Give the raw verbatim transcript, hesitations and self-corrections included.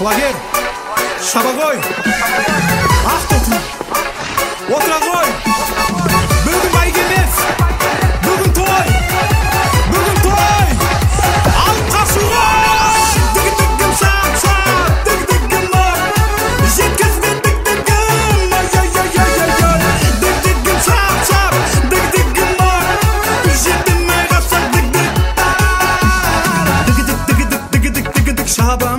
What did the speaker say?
құлагер, шаба ғой, ақ тоқым, отыра ғой. Бүгін бәйге емес, бүгін той, бүгін той. Алып қашуға, дігідігім шап-шап, дігідігім ой, жеткізбе дігідігім, ай-ай-ай-ай-ай. Дігідігім шап-шап, дігідігім ой, жетімей қапсақ дігідік. Дігідік, дігідік, дігідік, дігідік, шаба.